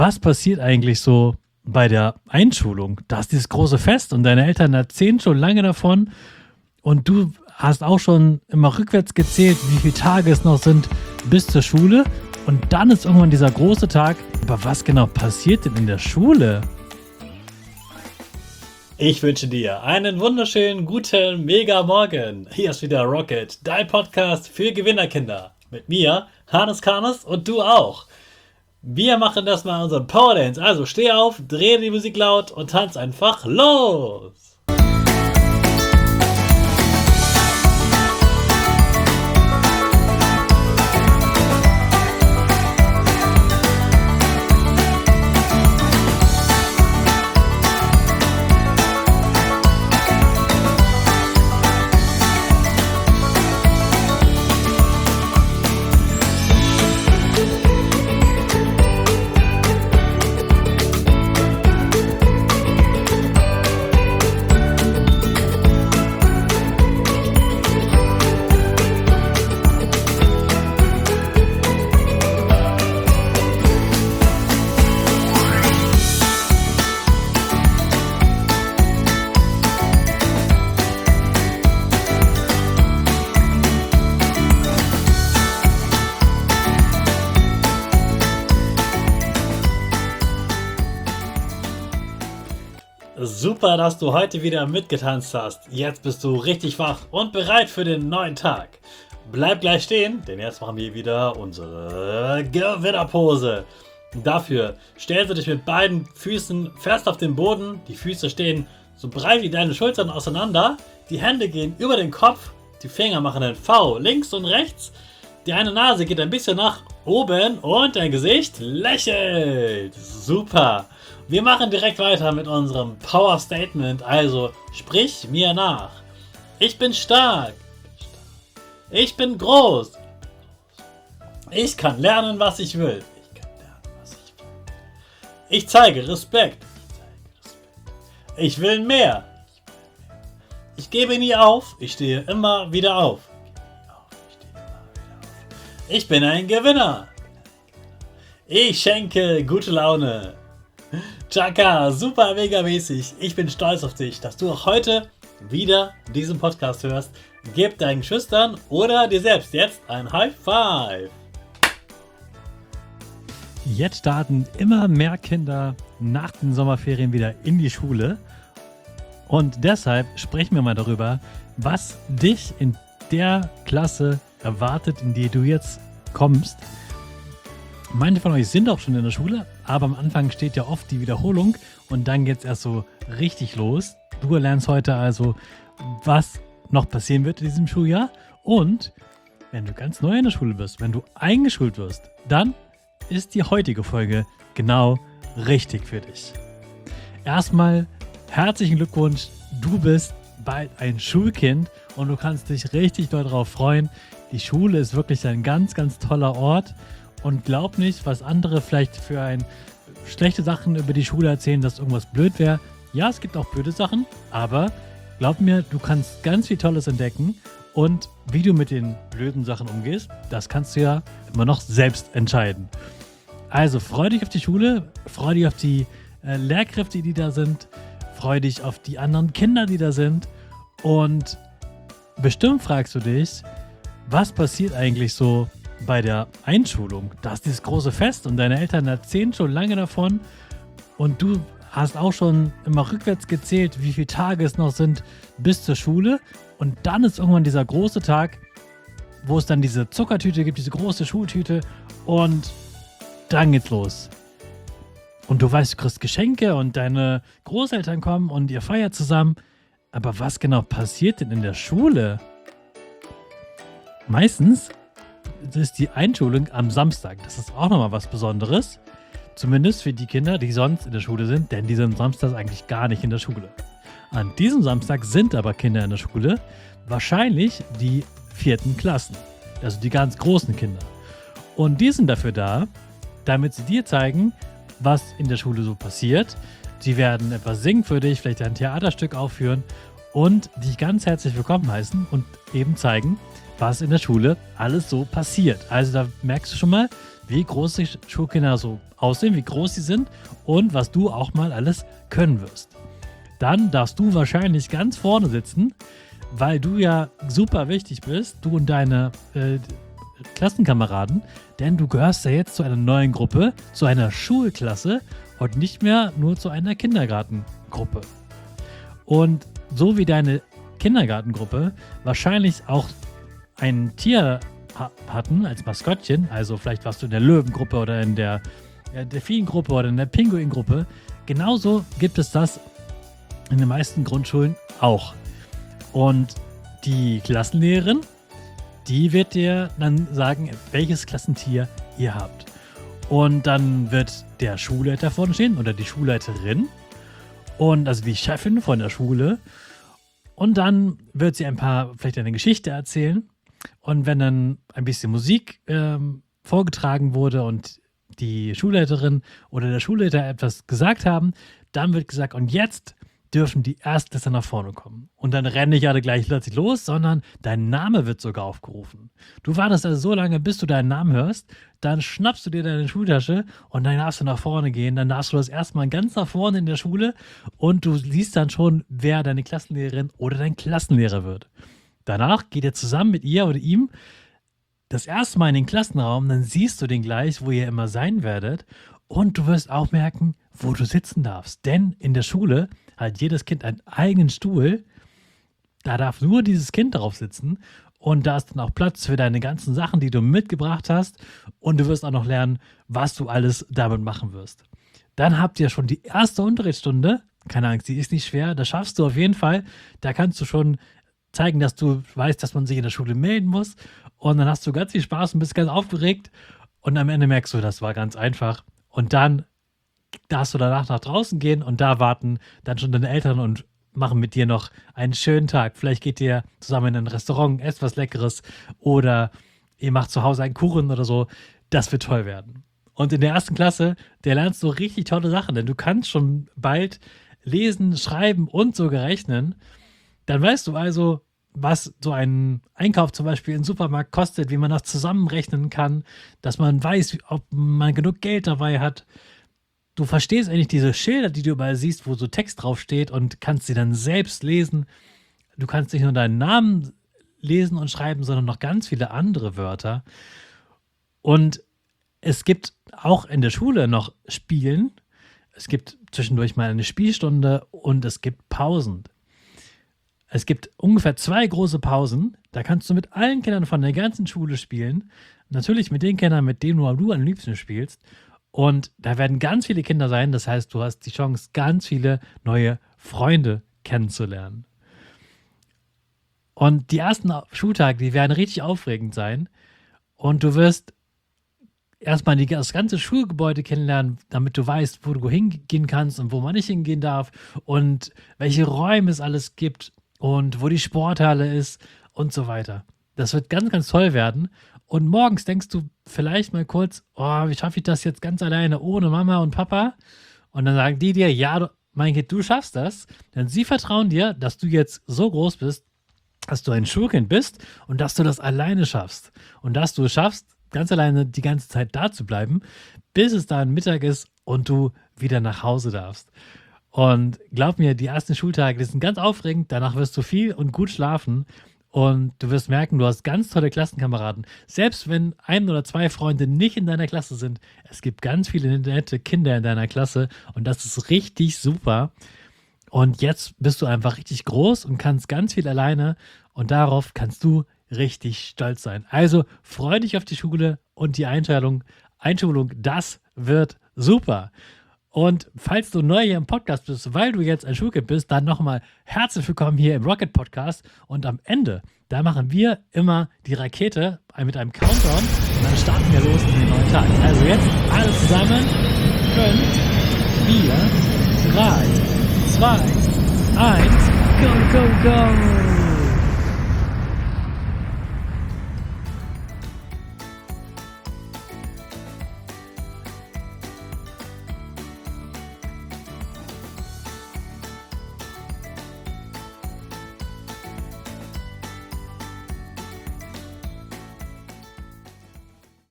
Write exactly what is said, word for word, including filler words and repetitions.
Was passiert eigentlich so bei der Einschulung? Da ist dieses große Fest und deine Eltern erzählen schon lange davon und du hast auch schon immer rückwärts gezählt, wie viele Tage es noch sind bis zur Schule und dann ist irgendwann dieser große Tag. Aber was genau passiert denn in der Schule? Ich wünsche dir einen wunderschönen, guten, mega Morgen. Hier ist wieder Rocket, dein Podcast für Gewinnerkinder. Mit mir, Hannes Karnes und du auch. Wir machen das mal unseren Power Dance. Also steh auf, dreh die Musik laut und tanz einfach los. Super, dass du heute wieder mitgetanzt hast. Jetzt bist du richtig wach und bereit für den neuen Tag. Bleib gleich stehen, denn jetzt machen wir wieder unsere Gewinnerpose. Dafür stellst du dich mit beiden Füßen fest auf den Boden. Die Füße stehen so breit wie deine Schultern auseinander. Die Hände gehen über den Kopf. Die Finger machen ein V links und rechts. Die eine Nase geht ein bisschen nach oben und dein Gesicht lächelt. Super. Wir machen direkt weiter mit unserem Power Statement, also sprich mir nach. Ich bin stark. Ich bin groß. Ich kann lernen, was ich will. Ich kann lernen, was ich will. Ich zeige Respekt. Ich will mehr. Ich gebe nie auf. Ich stehe immer wieder auf. Ich bin ein Gewinner. Ich schenke gute Laune. Chaka, super mega mäßig. Ich bin stolz auf dich, dass du auch heute wieder diesen Podcast hörst. Gib deinen Schüchtern oder dir selbst jetzt ein High Five. Jetzt starten immer mehr Kinder nach den Sommerferien wieder in die Schule. Und deshalb sprechen wir mal darüber, was dich in der Klasse erwartet, in die du jetzt kommst. Manche von euch sind auch schon in der Schule, aber am Anfang steht ja oft die Wiederholung und dann geht es erst so richtig los. Du lernst heute also, was noch passieren wird in diesem Schuljahr. Und wenn du ganz neu in der Schule bist, wenn du eingeschult wirst, dann ist die heutige Folge genau richtig für dich. Erstmal herzlichen Glückwunsch, du bist bald ein Schulkind und du kannst dich richtig darauf freuen. Die Schule ist wirklich ein ganz, ganz toller Ort. Und glaub nicht, was andere vielleicht für ein schlechte Sachen über die Schule erzählen, dass irgendwas blöd wäre. Ja, es gibt auch blöde Sachen, aber glaub mir, du kannst ganz viel Tolles entdecken. Und wie du mit den blöden Sachen umgehst, das kannst du ja immer noch selbst entscheiden. Also freu dich auf die Schule, freu dich auf die äh, Lehrkräfte, die da sind, freu dich auf die anderen Kinder, die da sind. Und bestimmt fragst du dich, was passiert eigentlich so bei der Einschulung? Da ist dieses große Fest und deine Eltern erzählen schon lange davon und du hast auch schon immer rückwärts gezählt, wie viele Tage es noch sind bis zur Schule und dann ist irgendwann dieser große Tag, wo es dann diese Zuckertüte gibt, diese große Schultüte und dann geht's los. Und du weißt, du kriegst Geschenke und deine Großeltern kommen und ihr feiert zusammen. Aber was genau passiert denn in der Schule? Meistens ist die Einschulung am Samstag. Das ist auch nochmal was Besonderes. Zumindest für die Kinder, die sonst in der Schule sind, denn die sind samstags eigentlich gar nicht in der Schule. An diesem Samstag sind aber Kinder in der Schule, wahrscheinlich die vierten Klassen, also die ganz großen Kinder. Und die sind dafür da, damit sie dir zeigen, was in der Schule so passiert. Sie werden etwas singen für dich, vielleicht ein Theaterstück aufführen und dich ganz herzlich willkommen heißen und eben zeigen, was in der Schule alles so passiert. Also da merkst du schon mal, wie groß die Schulkinder so aussehen, wie groß sie sind und was du auch mal alles können wirst. Dann darfst du wahrscheinlich ganz vorne sitzen, weil du ja super wichtig bist, du und deine äh, Klassenkameraden, denn du gehörst ja jetzt zu einer neuen Gruppe, zu einer Schulklasse und nicht mehr nur zu einer Kindergartengruppe. Und so wie deine Kindergartengruppe wahrscheinlich auch ein Tier ha- hatten als Maskottchen, also vielleicht warst du in der Löwengruppe oder in der äh, Delfingruppe oder in der Pinguingruppe, genauso gibt es das in den meisten Grundschulen auch. Und die Klassenlehrerin, die wird dir dann sagen, welches Klassentier ihr habt. Und dann wird der Schulleiter vorne stehen oder die Schulleiterin und also die Chefin von der Schule. Und dann wird sie ein paar, vielleicht eine Geschichte erzählen. Und wenn dann ein bisschen Musik ähm, vorgetragen wurde und die Schulleiterin oder der Schulleiter etwas gesagt haben, dann wird gesagt, und jetzt dürfen die Erstklässler nach vorne kommen. Und dann rennen nicht alle gleich plötzlich los, sondern dein Name wird sogar aufgerufen. Du wartest also so lange, bis du deinen Namen hörst, dann schnappst du dir deine Schultasche und dann darfst du nach vorne gehen. Dann darfst du das erstmal ganz nach vorne in der Schule und du siehst dann schon, wer deine Klassenlehrerin oder dein Klassenlehrer wird. Danach geht ihr zusammen mit ihr oder ihm das erste Mal in den Klassenraum, dann siehst du den gleich, wo ihr immer sein werdet und du wirst auch merken, wo du sitzen darfst. Denn in der Schule hat jedes Kind einen eigenen Stuhl, da darf nur dieses Kind drauf sitzen und da ist dann auch Platz für deine ganzen Sachen, die du mitgebracht hast und du wirst auch noch lernen, was du alles damit machen wirst. Dann habt ihr schon die erste Unterrichtsstunde, keine Angst, die ist nicht schwer, das schaffst du auf jeden Fall, da kannst du schon zeigen, dass du weißt, dass man sich in der Schule melden muss und dann hast du ganz viel Spaß und bist ganz aufgeregt und am Ende merkst du, das war ganz einfach und dann darfst du danach nach draußen gehen und da warten dann schon deine Eltern und machen mit dir noch einen schönen Tag. Vielleicht geht ihr zusammen in ein Restaurant, esst was Leckeres oder ihr macht zu Hause einen Kuchen oder so. Das wird toll werden. Und in der ersten Klasse, der lernst du richtig tolle Sachen, denn du kannst schon bald lesen, schreiben und sogar rechnen. Dann weißt du also, was so ein Einkauf zum Beispiel im Supermarkt kostet, wie man das zusammenrechnen kann, dass man weiß, ob man genug Geld dabei hat. Du verstehst eigentlich diese Schilder, die du überall siehst, wo so Text draufsteht und kannst sie dann selbst lesen. Du kannst nicht nur deinen Namen lesen und schreiben, sondern noch ganz viele andere Wörter. Und es gibt auch in der Schule noch Spielen. Es gibt zwischendurch mal eine Spielstunde und es gibt Pausen. Es gibt ungefähr zwei große Pausen. Da kannst du mit allen Kindern von der ganzen Schule spielen. Natürlich mit den Kindern, mit denen nur du am liebsten spielst. Und da werden ganz viele Kinder sein. Das heißt, du hast die Chance, ganz viele neue Freunde kennenzulernen. Und die ersten Schultage, die werden richtig aufregend sein. Und du wirst erstmal die, das ganze Schulgebäude kennenlernen, damit du weißt, wo du hingehen kannst und wo man nicht hingehen darf und welche Räume es alles gibt und wo die Sporthalle ist und so weiter. Das wird ganz, ganz toll werden. Und morgens denkst du vielleicht mal kurz, oh, wie schaffe ich das jetzt ganz alleine ohne Mama und Papa? Und dann sagen die dir, ja, mein Kind, du schaffst das. Denn sie vertrauen dir, dass du jetzt so groß bist, dass du ein Schulkind bist und dass du das alleine schaffst. Und dass du es schaffst, ganz alleine die ganze Zeit da zu bleiben, bis es dann Mittag ist und du wieder nach Hause darfst. Und glaub mir, die ersten Schultage, die sind ganz aufregend. Danach wirst du viel und gut schlafen. Und du wirst merken, du hast ganz tolle Klassenkameraden. Selbst wenn ein oder zwei Freunde nicht in deiner Klasse sind, es gibt ganz viele nette Kinder in deiner Klasse und das ist richtig super. Und jetzt bist du einfach richtig groß und kannst ganz viel alleine und darauf kannst du richtig stolz sein. Also freu dich auf die Schule und die Einschulung. Einschulung, das wird super. Und falls du neu hier im Podcast bist, weil du jetzt ein Schulkind bist, dann nochmal herzlich willkommen hier im Rocket Podcast. Und am Ende, da machen wir immer die Rakete mit einem Countdown und dann starten wir los in den neuen Tag. Also jetzt alle zusammen. fünf, vier, drei, zwei, eins, go, go, go!